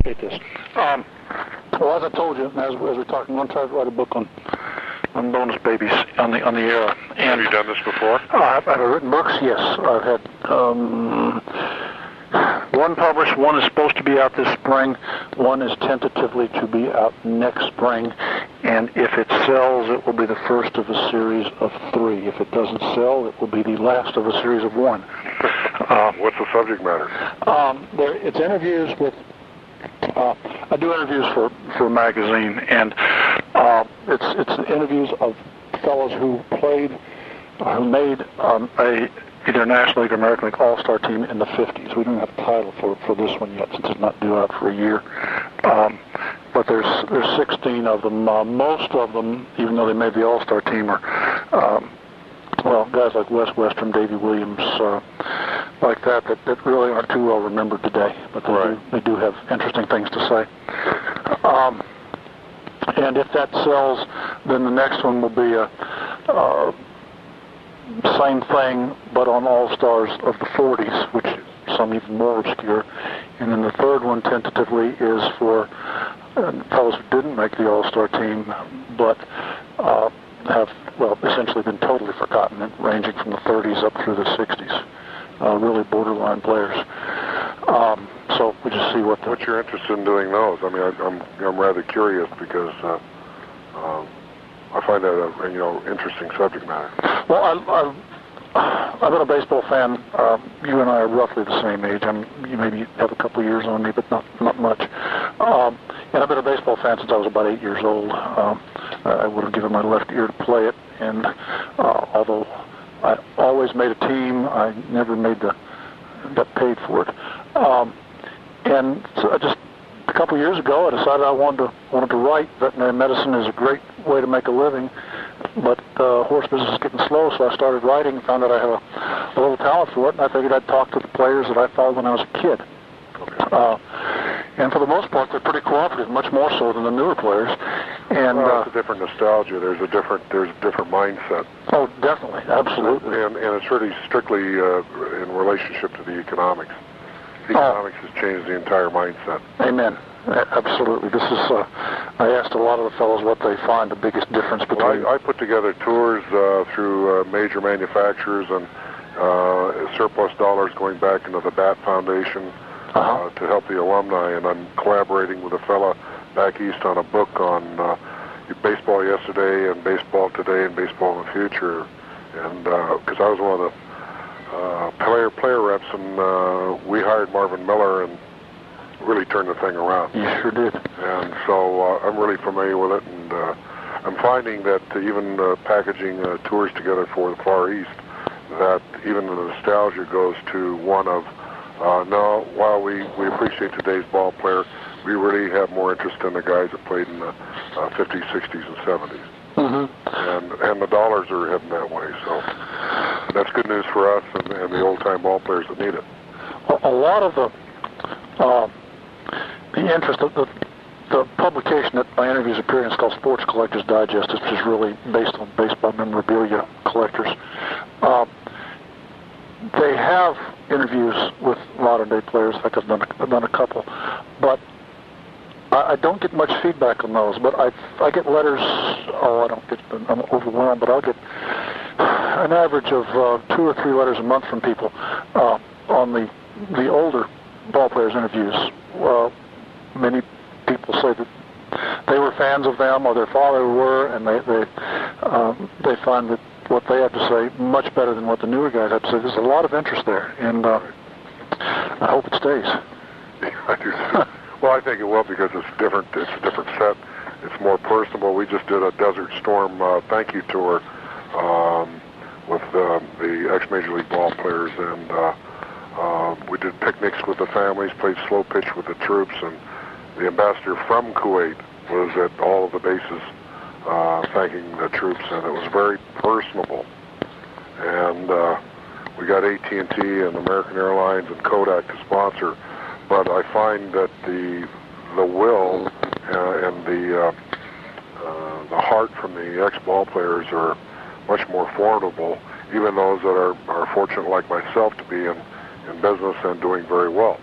appreciate this. Well, as I told you, as we're talking, I'm going to try to write a book on bonus babies on the era. And have you done this before? I've written books. Yes, I've had one published. One is supposed to be out this spring. One is tentatively to be out next spring. And if it sells, it will be the first of a series of 3. If it doesn't sell, it will be the last of a series of 1. What's the subject matter? It's interviews with. I do interviews for a magazine, and it's interviews of fellows who played, who made either National League or American League All-Star team in the 50s. We don't have a title for this one yet, since it's not due out for a year. But there's 16 of them. Most of them, even though they made the All-Star team, are guys like Wes Westrum, Davey Williams, like that really aren't too well remembered today. But they do have interesting things to say. And if that sells, then the next one will be a same thing, but on All-Stars of the 40s, which some even more obscure. And then the third one, tentatively, is for fellows who didn't make the All-Star team, but have, essentially been totally forgotten, ranging from the 30s up through the 60s. Really borderline players. So we just see what you're interested in doing those. I mean, I'm rather curious because I find that a interesting subject matter. Well, I've been a baseball fan. You and I are roughly the same age. You maybe have a couple of years on me, but not much. And I've been a baseball fan since I was about 8 years old. I would have given my left ear to play it, and although I always made a team, I never got paid for it. And so just a couple of years ago, I decided I wanted to write. Veterinary medicine is a great way to make a living, but horse business is getting slow, so I started writing and found out I had a little talent for it, and I figured I'd talk to the players that I followed when I was a kid. And for the most part, they're pretty cooperative, much more so than the newer players. And it's a different nostalgia. There's a different mindset. Oh, definitely, absolutely. And it's really strictly in relationship to the economics. The economics has changed the entire mindset. Amen. Absolutely. This is. I asked a lot of the fellows what they find the biggest difference between. I put together tours through major manufacturers and surplus dollars going back into the BAT Foundation. To help the alumni, and I'm collaborating with a fella back east on a book on baseball yesterday and baseball today and baseball in the future, and because I was one of the player reps, and we hired Marvin Miller and really turned the thing around. You sure did. And so I'm really familiar with it, and I'm finding that even packaging tours together for the Far East, that even the nostalgia goes to one of no, while we appreciate today's ball player, we really have more interest in the guys that played in the 50s, 60s, and 70s. Mm-hmm. And the dollars are heading that way. So that's good news for us and the old-time ball players that need it. A lot of the interest of the publication that my interviews appear in is called Sports Collectors Digest, which is really based on baseball memorabilia collectors. They have interviews with modern-day players. In fact, I've done a couple, but I don't get much feedback on those. But I get letters. I'm overwhelmed, but I'll get an average of 2 or 3 letters a month from people on the older ball players' interviews. Many people say that they were fans of them, or their father were, and they find that what they have to say much better than what the newer guys have to say. There's a lot of interest there, and I hope it stays. I do too. Well, I think it will, because it's different. It's a different set. It's more personable. We just did a Desert Storm thank you tour with the ex-Major League ball players, and we did picnics with the families, played slow pitch with the troops, and the ambassador from Kuwait was at all of the bases thanking the troops, and it was very personable. And we got AT&T and American Airlines and Kodak to sponsor, but I find that the will and the heart from the ex-ball players are much more formidable, even those that are fortunate like myself to be in business and doing very well.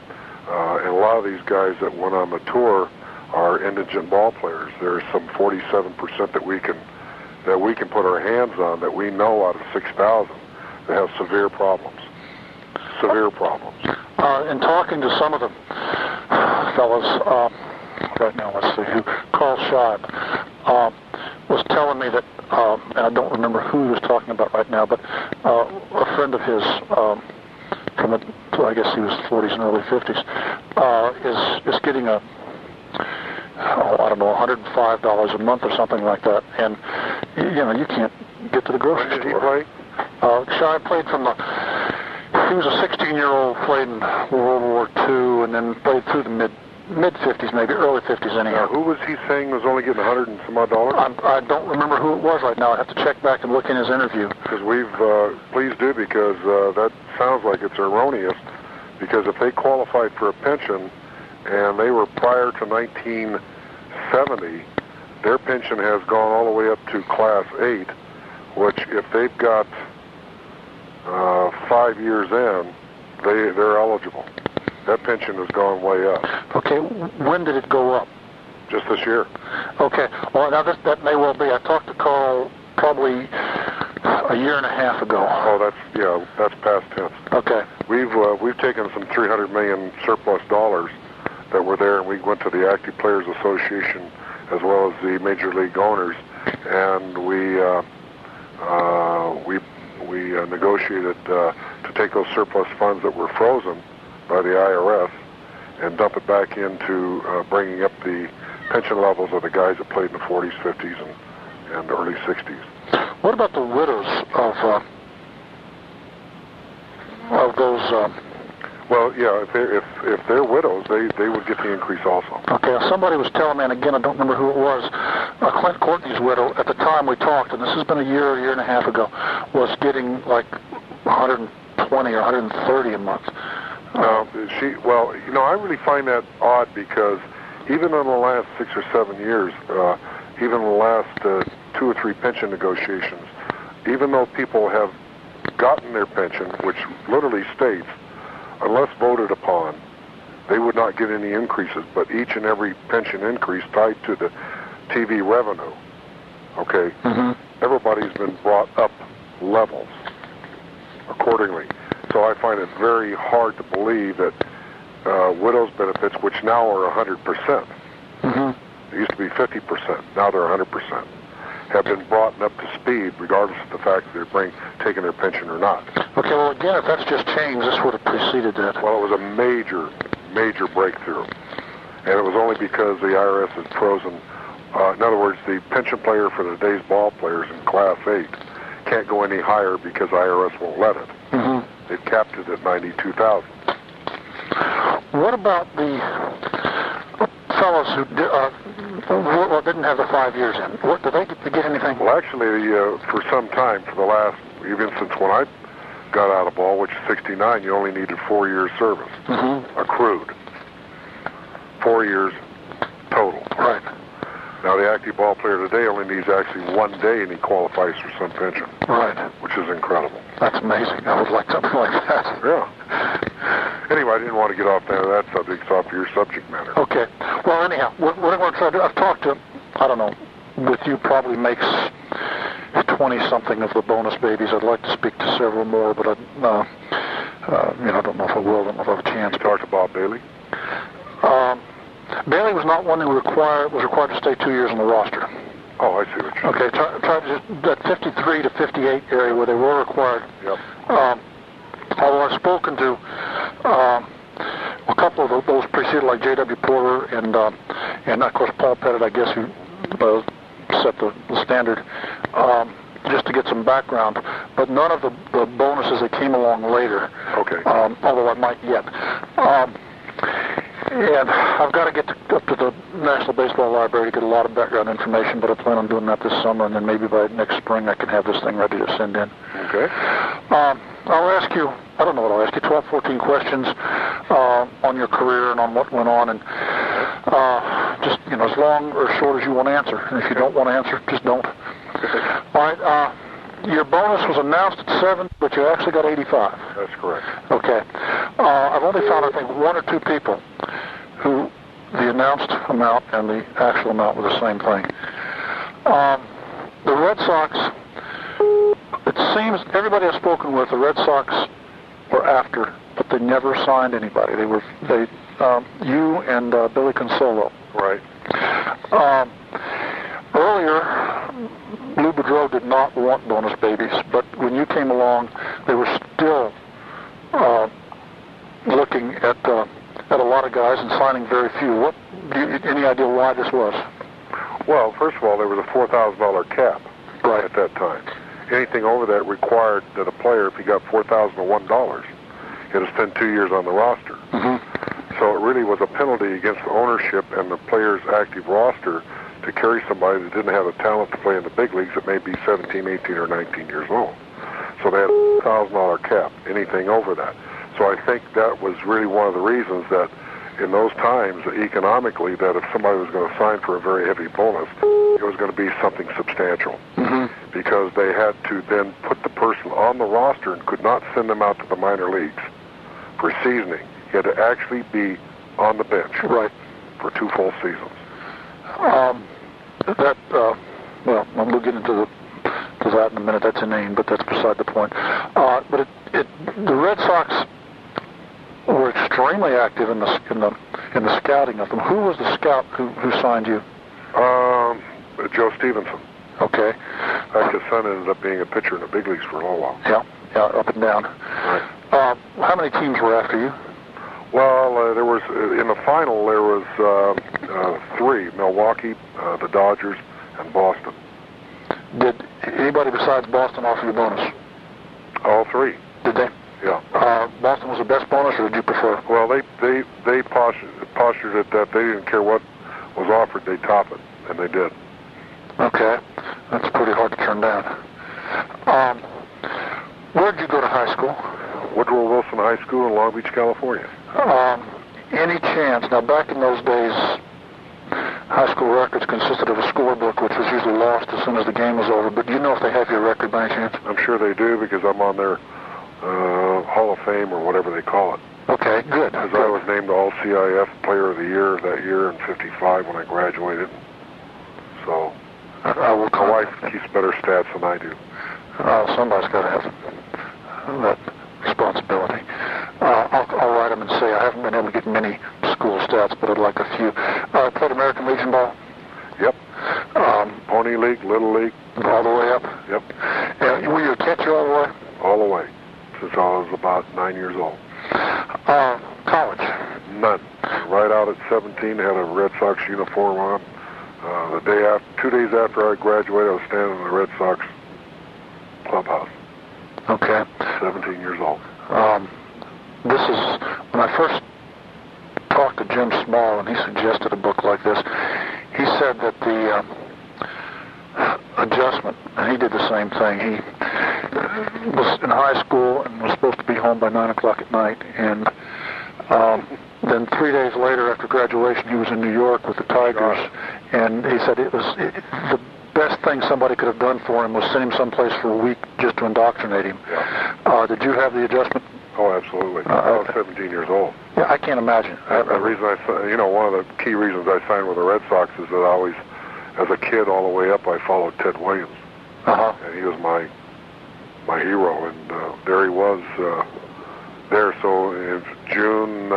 And a lot of these guys that went on the tour are indigent ball players. There's some 47% that we can put our hands on that we know out of 6,000 that have severe problems. Severe problems. In talking to some of the fellows right now, let's see, who Carl Scheib was telling me that, and I don't remember who he was talking about right now, but a friend of his from the, I guess he was 40s and early 50s, is getting I don't know, $105 a month or something like that, and you can't get to the grocery store. When did he play? Scheib played from the. He was a 16-year-old, played in World War II, and then played through the mid 50s, maybe early 50s anyhow. Who was he saying was only getting $100 and some odd dollars? I don't remember who it was right now. I have to check back and look in his interview. Because please do, because that sounds like it's erroneous. Because if they qualified for a pension and they were prior to 1970, their pension has gone all the way up to Class 8, which if they've got 5 years in, they're eligible. That pension has gone way up. Okay, when did it go up? Just this year. Okay, well now that may well be. I talked to Carl probably a year and a half ago. Oh, that's past tense. Okay. We've taken some $300 million surplus dollars that were there, and we went to the Active Players Association as well as the Major League owners, and we negotiated to take those surplus funds that were frozen by the IRS and dump it back into bringing up the pension levels of the guys that played in the 40s, 50s, and early 60s. What about the widows of those? Well, yeah, if they're widows, they would get the increase also. Okay, somebody was telling me, and again I don't remember who it was. Clint Courtney's widow at the time we talked, and this has been a year and a half ago, was getting like 120 or 130 a month. I really find that odd because even in the last 6 or 7 years, even in the last 2 or 3 pension negotiations, even though people have gotten their pension, which literally states, unless voted upon, they would not get any increases, but each and every pension increase tied to the TV revenue, okay, everybody's been brought up levels accordingly. So I find it very hard to believe that widows' benefits, which now are 100%, they used to be 50%, now they're 100%, have been brought up to speed regardless of the fact that they're taking their pension or not. Okay, well again, if that's just changed, this would have preceded that. Well, it was a major, major breakthrough. And it was only because the IRS had frozen. In other words, the pension player for today's ball players in Class 8 can't go any higher because IRS won't let it. They've capped it at $92,000. What about the fellows who didn't have the 5 years in? Did they get anything? Well, actually, for some time, for the last, even since when I got out of ball, which is 69, you only needed 4 years service, accrued. 4 years total. Right. Now, the active ball player today only needs actually 1 day, and he qualifies for some pension. Right. Which is incredible. That's amazing. I would like something like that. Yeah. Anyway, I didn't want to get off that subject. It's off your subject matter. Okay. Well, anyhow, what I want to try to do, I've talked to, I don't know, with you probably makes 20-something of the bonus babies. I'd like to speak to several more, but I don't know if I will. I don't know if I have a chance. You talked to Bob Bailey? Bailey was not one who was required to stay 2 years on the roster. Oh, I see what you're saying. Okay, try to just that 53 to 58 area where they were required. Yep. Although I've spoken to a couple of those preceded, like J.W. Porter and of course Paul Pettit, I guess, who set the standard, just to get some background. But none of the bonuses that came along later. Okay. Although I might yet. And I've got to get up to the National Baseball Library to get a lot of background information, but I plan on doing that this summer, and then maybe by next spring I can have this thing ready to send in. Okay. I'll ask you, I don't know what I'll ask you, 12, 14 questions on your career and on what went on, and just, as long or short as you want to answer. And if you don't want to answer, just don't. All right. Your bonus was announced at 7, but you actually got 85. That's correct. Okay. I've only found, I think, one or two people who the announced amount and the actual amount were the same thing. The Red Sox, it seems, everybody I've spoken with, the Red Sox were after, but they never signed anybody. You and Billy Consolo. Right. Earlier, Lou Boudreau did not want bonus babies, but when you came along, they were still looking at a lot of guys and signing very few. Any idea why this was? Well, first of all, there was a $4,000 cap at that time. Anything over that required that a player, if he got $4,001, he had to spend 2 years on the roster. Mm-hmm. So it really was a penalty against the ownership and the player's active roster to carry somebody that didn't have the talent to play in the big leagues that may be 17, 18, or 19 years old. So they had a $1,000 cap, anything over that. So I think that was really one of the reasons that in those times, economically, that if somebody was going to sign for a very heavy bonus, it was going to be something substantial. Mm-hmm. Because they had to then put the person on the roster and could not send them out to the minor leagues for seasoning. He had to actually be on the bench for 2 full seasons. Well, we'll get into that in a minute. That's inane, but that's beside the point. But the Red Sox were extremely active in the scouting of them. Who was the scout who signed you? Joe Stevenson. Okay. His son ended up being a pitcher in the big leagues for a little while. Yeah, up and down. Right. How many teams were after you? Well, there was in the final there was 3: Milwaukee, the Dodgers, and Boston. Did anybody besides Boston offer you a bonus? All 3. Did they? Yeah. Boston was the best bonus, or did you prefer? Well, they postured it that they didn't care what was offered, they'd top it, and they did. Okay, that's pretty hard to turn down. Where did you go to high school? Woodrow Wilson High School in Long Beach, California. Any chance, now back in those days, high school records consisted of a scorebook which was usually lost as soon as the game was over, but do you know if they have your record by any chance? I'm sure they do because I'm on their Hall of Fame or whatever they call it. Okay, good. Because I was named All-CIF Player of the Year that year in '55 when I graduated. So my wife keeps better stats than I do. Somebody's got to have that responsibility. I'll write them and say I haven't been able to get many school stats, but I'd like a few. Played American Legion ball? Yep. Pony League, Little League. All the way up? Yep. Were you a catcher all the way? All the way, since I was about 9 years old. College? None. Right out at 17, had a Red Sox uniform on. 2 days after I graduated, I was standing in the Red Sox clubhouse. Okay. 17 years old. This is, when I first talked to Jim Small and he suggested a book like this, he said that the adjustment, and he did the same thing. He was in high school and was supposed to be home by 9 o'clock at night, and then 3 days later after graduation he was in New York with the Tigers, and he said the best thing somebody could have done for him was send him someplace for a week just to indoctrinate him. Yeah. Did you have the adjustment? Oh, absolutely. I was 17 years old. Yeah, I can't imagine. The reason one of the key reasons I signed with the Red Sox is that I always, as a kid all the way up, I followed Ted Williams. And he was my hero, and there he was there. So in June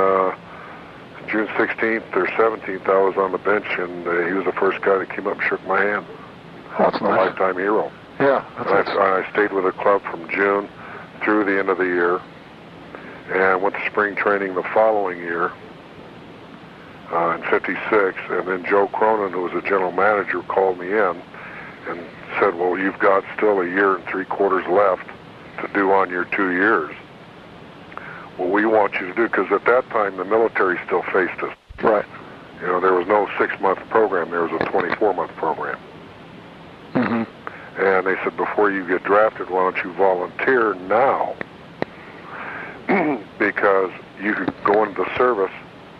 16th or 17th, I was on the bench, and he was the first guy that came up and shook my hand. That's a lifetime hero. Yeah. I stayed with the club from June through the end of the year, and went to spring training the following year in '56. And then Joe Cronin, who was the general manager, called me in and said, "Well, you've got still a year and 3/4 left to do on your 2 years. What we want you to do," because at that time the military still faced us. Right. There was no 6-month program. There was a 24-month program. Mm-hmm. And they said, before you get drafted, why don't you volunteer now? Because you could go into the service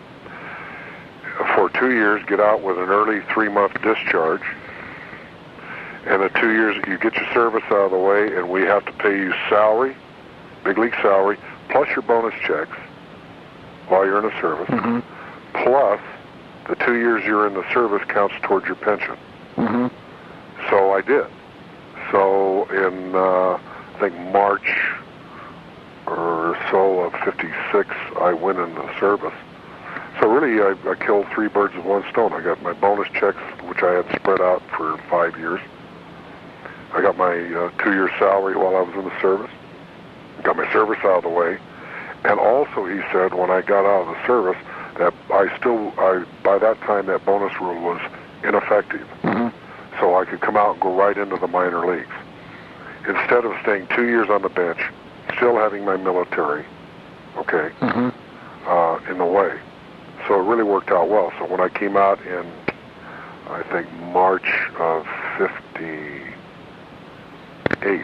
for 2 years, get out with an early 3-month discharge, and the 2 years you get your service out of the way, and we have to pay you salary, big league salary, plus your bonus checks, while you're in the service, plus the 2 years you're in the service counts towards your pension. So I did. So in, I think March or so of '56, I went into the service. So really, I killed 3 birds with 1 stone. I got my bonus checks, which I had spread out for 5 years. I got my 2-year salary while I was in the service. Got my service out of the way. And also, he said, when I got out of the service, that by that time, that bonus rule was ineffective. So I could come out and go right into the minor leagues. Instead of staying 2 years on the bench, still having my military, okay, in the way. So it really worked out well. So when I came out in, I think, March of '58,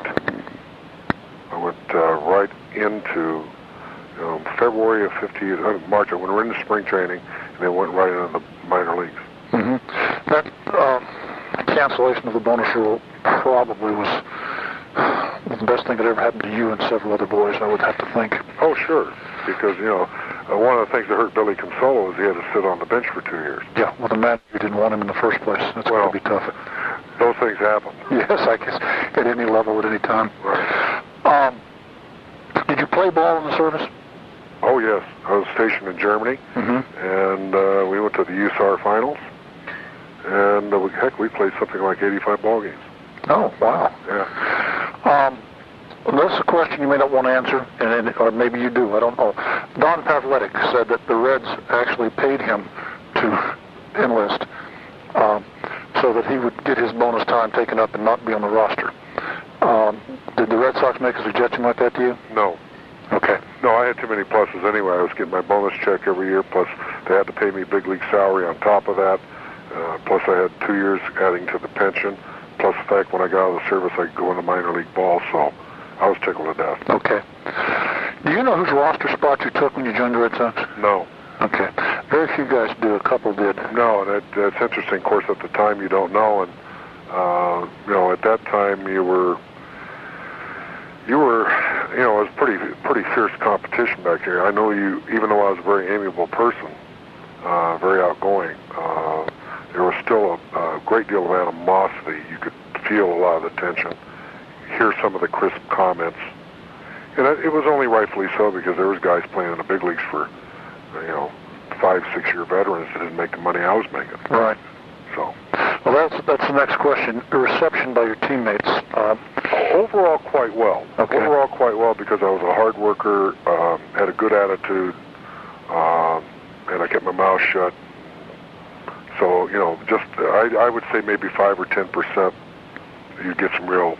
I went right into February of '58, March, when we were in the spring training, and then went right into the minor leagues. That cancellation of the bonus rule probably was the best thing that ever happened to you and several other boys, I would have to think. Oh, sure, because, one of the things that hurt Billy Consolo was he had to sit on the bench for 2 years. Yeah, well, the manager didn't want him in the first place. That's going to be tough. Those things happen. Yes, I guess, at any level, at any time. Right. Did you play ball in the service? Oh, yes. I was stationed in Germany, and we went to the USAR finals, and we played something like 85 ball games. Oh, wow. Yeah. This is a question you may not want to answer, or maybe you do, I don't know. Don Pavletic said that the Reds actually paid him to enlist so that he would get his bonus time taken up and not be on the roster. Did the Red Sox make a suggestion like that to you? No. Okay. No, I had too many pluses anyway. I was getting my bonus check every year, plus they had to pay me big league salary on top of that, plus I had 2 years adding to the pension, plus the fact when I got out of the service I could go into minor league ball, so I was tickled to death. Okay. Do you know whose roster spot you took when you joined the Red Sox? No. Okay. Very few guys do. A couple did. No, and that's interesting. Of course, at the time you don't know, and at that time you were, it was pretty fierce competition back there. I know you, even though I was a very amiable person, very outgoing, there was still a great deal of animosity. You could feel a lot of the tension, hear some of the crisp comments, and it was only rightfully so because there was guys playing in the big leagues for, 5-6 year veterans that didn't make the money I was making. Right. So. Well, that's the next question. The reception by your teammates. Overall, quite well. Okay. Overall, quite well because I was a hard worker, had a good attitude, and I kept my mouth shut. So, I would say maybe 5 or 10%. You get some real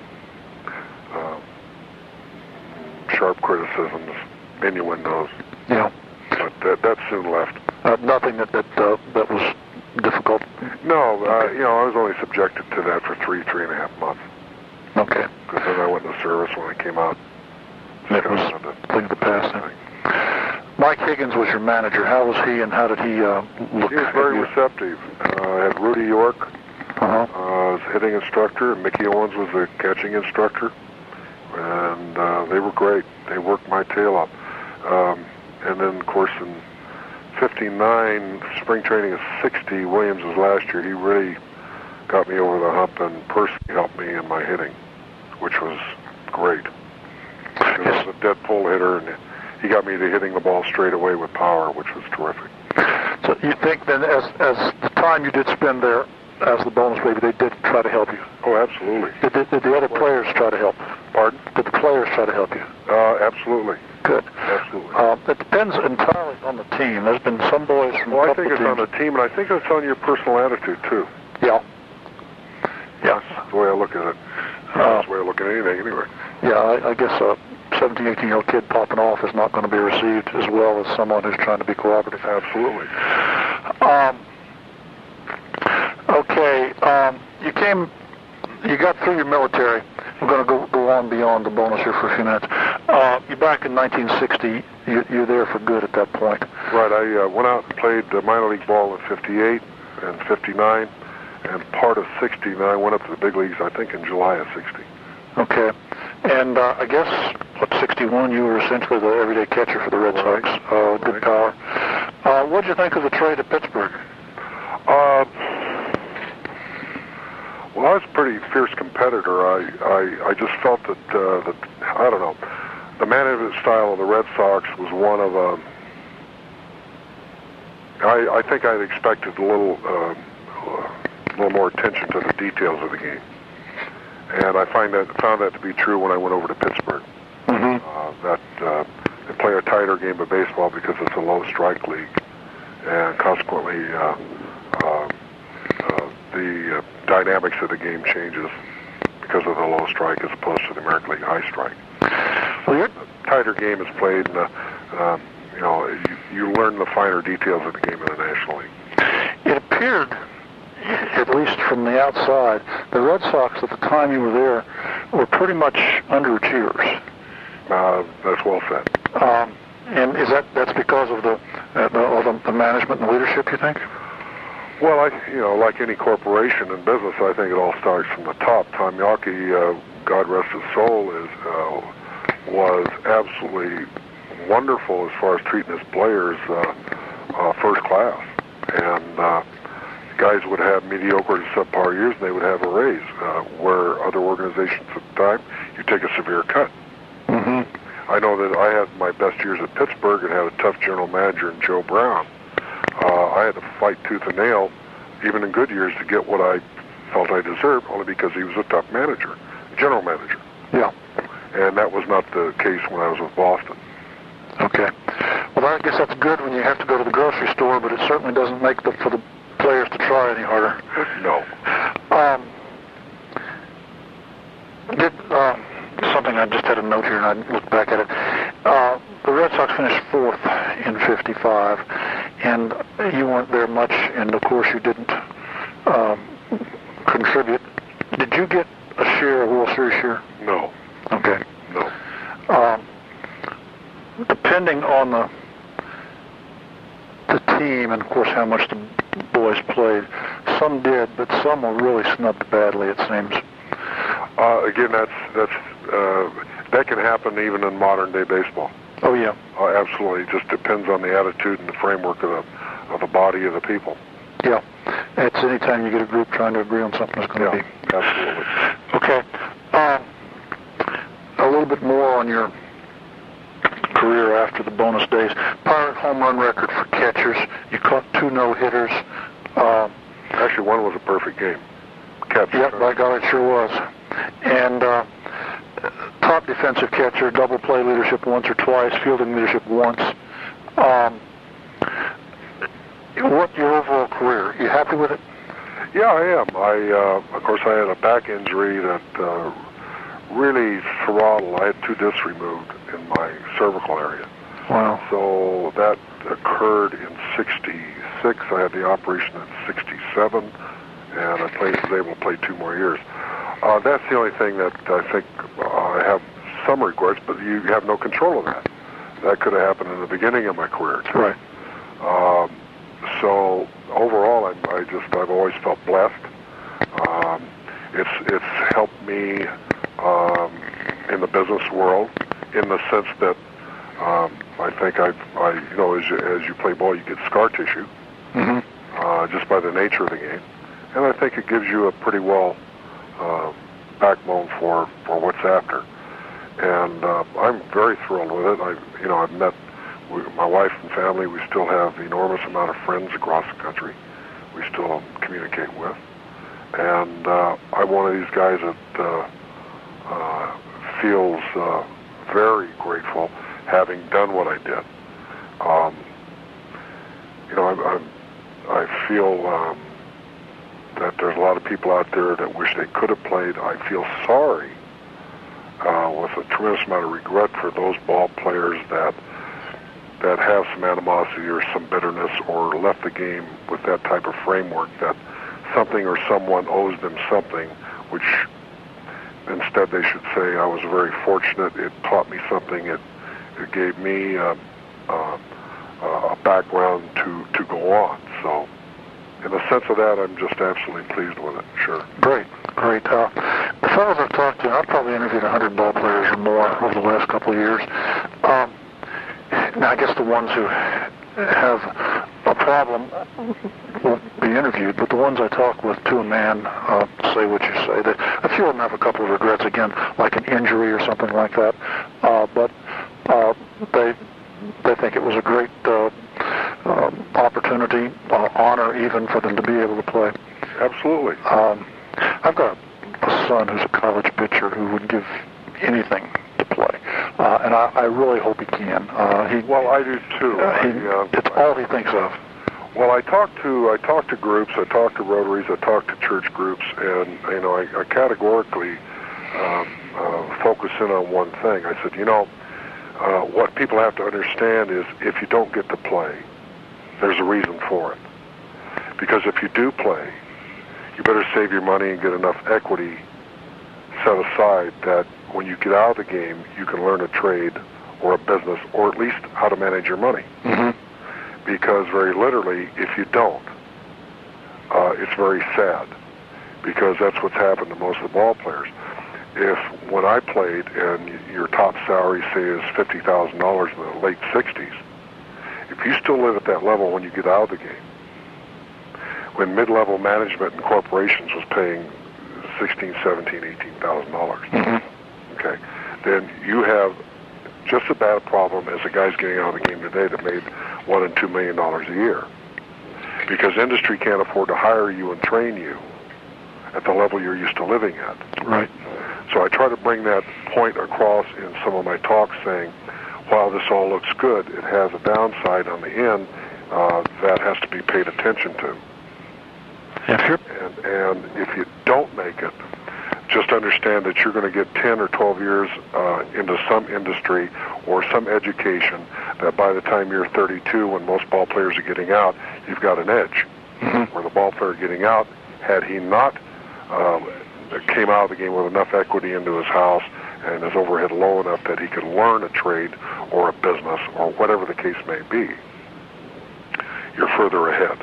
sharp criticisms, innuendos. Yeah. But that soon left. Nothing that was difficult. No, okay. I was only subjected to that for 3.5 months. Okay. Because then I went into service when I came out. That was a thing of the past. Mike Higgins was your manager. How was he, and how did he look? He was very receptive. I had Rudy York as hitting instructor, and Mickey Owens was the catching instructor, and they were great. They worked my tail up. And then, of course, in '59, spring training of '60, Williams was last year. He really got me over the hump and personally helped me in my hitting, which was great. He was a dead pull hitter, and he got me to hitting the ball straight away with power, which was terrific. So you think then, as the time you did spend there as the bonus baby, they did try to help you? Oh, absolutely. Did the other players try to help? Pardon? Did the players try to help you? Absolutely. Good. Absolutely. It depends entirely on the team. There's been some boys from I think it's on the team, and I think it's on your personal attitude, too. Yeah. Yeah. That's the way I look at it. That's the way I look at anything, anyway. Yeah, I guess a 17, 18-year-old kid popping off is not going to be received as well as someone who's trying to be cooperative. Absolutely. Okay. You got through your military. We're going to go on beyond the bonus here for a few minutes. You're back in 1960. You're there for good at that point. Right. I went out and played minor league ball in '58 and '59, and part of '60. Then I went up to the big leagues, I think, in July of '60. Okay. And I guess, 61, you were essentially the everyday catcher for the Red Sox. Good power. What did you think of the trade to Pittsburgh? Well, I was a pretty fierce competitor. I just felt that, I don't know, the management style of the Red Sox was one of I think I'd expected a little more attention to the details of the game, and I found that to be true when I went over to Pittsburgh. They play a tighter game of baseball because it's a low strike league, and consequently the dynamics of the game changes because of the low strike as opposed to the American League high strike. Well, a tighter game is played, and you learn the finer details of the game in the National League. It appeared, at least from the outside, the Red Sox at the time you were there were pretty much underachievers. That's well said. And that's because of the management and leadership, you think? Well, like any corporation in business, I think it all starts from the top. Tom Yawkey, God rest his soul, was absolutely wonderful as far as treating his players first class. And guys would have mediocre to subpar years, and they would have a raise. Where other organizations at the time, you take a severe cut. I know that I had my best years at Pittsburgh and had a tough general manager in Joe Brown. I had to fight tooth and nail, even in good years, to get what I felt I deserved, only because he was a tough manager, general manager. Yeah. And that was not the case when I was with Boston. Okay. Well, I guess that's good when you have to go to the grocery store, but it certainly doesn't make for the players to try any harder. No. Something I just had a note here, and I looked back at it. The Red Sox finished 4th in 55, and you weren't there much, and of course you didn't contribute. Did you get a share, a World Series share? No. Okay. No. Depending on the team, and of course how much the boys played, some did, but some were really snubbed badly, it seems. Again, that can happen even in modern day baseball. Oh yeah. Absolutely. It just depends on the attitude and the framework of the body of the people. Yeah. It's anytime you get a group trying to agree on something, it's going to be. Absolutely. Okay. A little bit more on your career after the bonus days. Pirate home run record for catchers. You caught 2 no-hitters. Actually, one was a perfect game. Yep, by God, it sure was. And top defensive catcher, double play leadership once or twice, fielding leadership once. What your overall career? You happy with it? Yeah, I am. Of course, I had a back injury that really throttled. I had 2 discs removed in my cervical area. Wow. So that occurred in 66. I had the operation in 67, and I was able to play 2 more years. That's the only thing that I think I have some regrets, but you have no control of that. That could have happened in the beginning of my career, too. Right. So overall, I've always felt blessed. It's helped me in the business world in the sense that I think as you play ball, you get scar tissue just by the nature of the game, and I think it gives you a pretty well backbone for what's after. And I'm very thrilled with it. I've met my wife and family. We still have an enormous amount of friends across the country we still communicate with. And I'm one of these guys that feels very grateful having done what I did. I feel that there's a lot of people out there that wish they could have played. I feel sorry with a tremendous amount of regret for those ball players that have some animosity or some bitterness or left the game with that type of framework that something or someone owes them something, which instead they should say, I was very fortunate, it taught me something, it gave me a background to go on. So in the sense of that, I'm just absolutely pleased with it, sure. Great. fellows I've talked to, I've probably interviewed 100 ball players or more over the last couple of years. Now, I guess the ones who have a problem won't be interviewed, but the ones I talk with to a man say what you say. A few of them have a couple of regrets, again, like an injury or something like that, but they think it was a great opportunity, honor even, for them to be able to play. Absolutely. I've got a son who's a college pitcher who would give anything to play, and I really hope he can. Well, I do too. It's all he thinks of. Well, I talk to groups, I talk to Rotaries, I talk to church groups, and I categorically focus in on one thing. I said, what people have to understand is if you don't get to play, there's a reason for it. Because if you do play, you better save your money and get enough equity set aside that when you get out of the game, you can learn a trade or a business, or at least how to manage your money. Mm-hmm. Because very literally, if you don't, it's very sad, because that's what's happened to most of the ball players. If when I played and your top salary, say, is $50,000 in the late 60s, if you still live at that level when you get out of the game, when mid-level management and corporations was paying $16,000, $17,000, $18,000, mm-hmm. okay, then you have just as bad a problem as the guys getting out of the game today that made $1 and $2 million a year, because industry can't afford to hire you and train you at the level you're used to living at. Right. So I try to bring that point across in some of my talks, saying, while this all looks good, it has a downside on the end that has to be paid attention to. Yeah, sure. And if you don't make it, just understand that you're going to get 10 or 12 years into some industry or some education that by the time you're 32, when most ball players are getting out, you've got an edge. Mm-hmm. Where the ball player getting out, had he not came out of the game with enough equity into his house and his overhead low enough that he could learn a trade or a business or whatever the case may be, you're further ahead.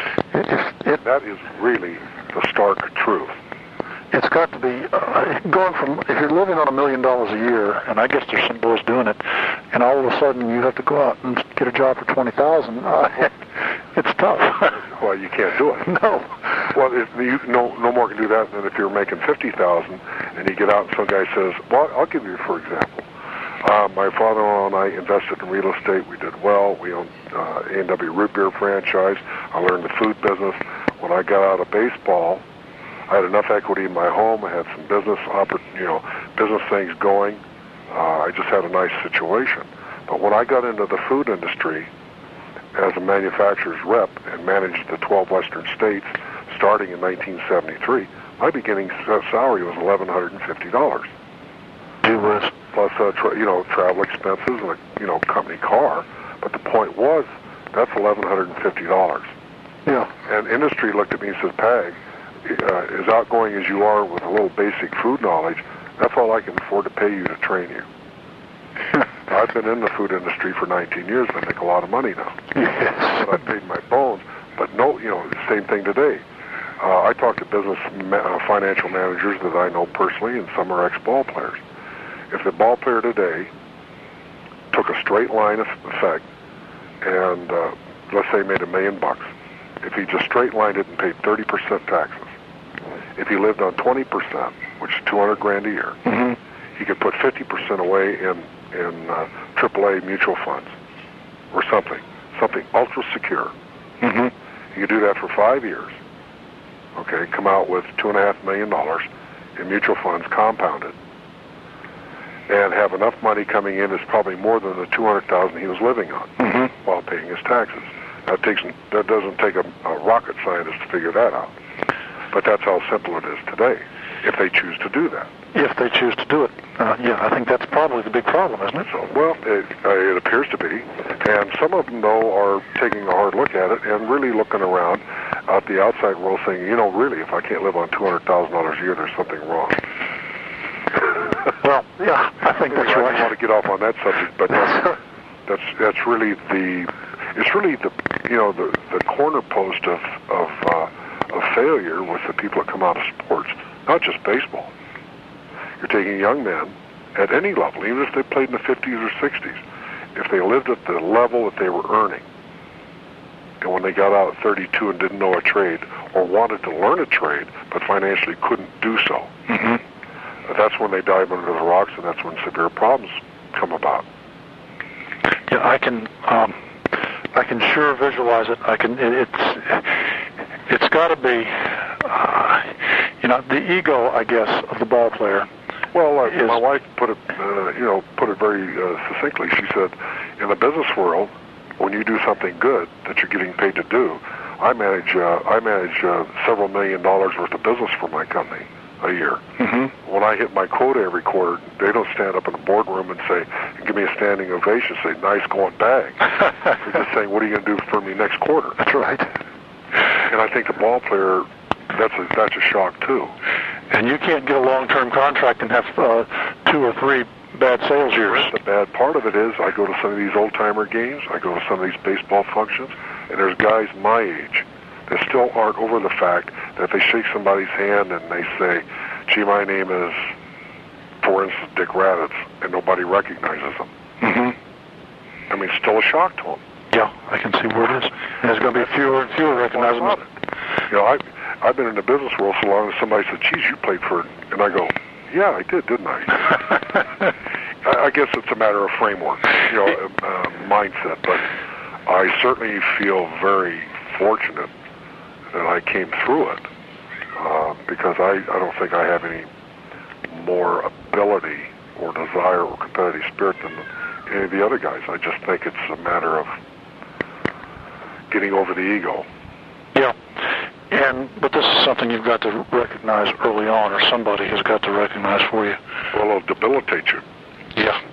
That is really the stark truth. It's got to be going from, if you're living on $1 million a year, and I guess there's some boys doing it, and all of a sudden you have to go out and get a job for $20,000. It's tough. Well, you can't do it. No. Well, no more can do that than if you're making $50,000 and you get out and some guy says, well, I'll give you for example. My father-in-law and I invested in real estate. We did well. We owned A&W Root Beer franchise. I learned the food business. When I got out of baseball, I had enough equity in my home. I had some business things going. I just had a nice situation. But when I got into the food industry as a manufacturer's rep and managed the 12 western states starting in 1973, my beginning salary was $1,150. Plus, travel expenses and a, company car. But the point was, that's $1,150. Yeah. And industry looked at me and said, Pag, as outgoing as you are with a little basic food knowledge, that's all I can afford to pay you to train you. I've been in the food industry for 19 years and I make a lot of money now. Yes. But I paid my bones. But no, same thing today. I talk to business financial managers that I know personally, and some are ex-ball players. If the ball player today took a straight line effect and let's say made $1 million, if he just straight lined it and paid 30% taxes, if he lived on 20%, which is $200,000 a year, mm-hmm. he could put 50% away in AAA mutual funds or something ultra secure. Mm-hmm. He could do that for 5 years. Okay, come out with $2.5 million in mutual funds compounded, and have enough money coming in is probably more than the $200,000 he was living on, mm-hmm. while paying his taxes. That doesn't take a rocket scientist to figure that out. But that's how simple it is today, if they choose to do that. If they choose to do it. I think that's probably the big problem, isn't it? So, well, it appears to be. And some of them, though, are taking a hard look at it and really looking around at the outside world saying, really, if I can't live on $200,000 a year, there's something wrong. Well, yeah, I think that's right. I don't want to get off on that subject, but that's really the corner post of failure with the people that come out of sports, not just baseball. You're taking young men at any level, even if they played in the 50s or 60s, if they lived at the level that they were earning, and when they got out at 32 and didn't know a trade or wanted to learn a trade but financially couldn't do so, that's when they dive under the rocks, and that's when severe problems come about. Yeah, I can sure visualize it. It's got to be, the ego, I guess, of the ball player. Well, my wife put it very succinctly. She said, in the business world, when you do something good that you're getting paid to do, I manage several $1 million worth of business for my company a year. When I hit my quota every quarter, they don't stand up in the boardroom and give me a standing ovation, say, nice going bag. They're just saying, what are you going to do for me next quarter? That's right. And I think the ball player, that's a shock too. And you can't get a long-term contract and have 2 or 3 bad sales years. The bad part of it is I go to some of these old-timer games, I go to some of these baseball functions, and there's guys my age that still aren't over the fact that they shake somebody's hand and they say, gee, my name is, for instance, Dick Raditz, and nobody recognizes them. I mean, it's still a shock to them. Yeah, I can see where it is. And there's going to be fewer and fewer recognizing it. I've been in the business world so long that somebody said, geez, you played for, and I go, yeah, I did, didn't I? I guess it's a matter of framework, mindset, but I certainly feel very fortunate that I came through it, because I don't think I have any more ability or desire or competitive spirit than any of the other guys. I just think it's a matter of getting over the ego. Yeah. But this is something you've got to recognize early on, or somebody has got to recognize for you. Well, it'll debilitate you. Yeah.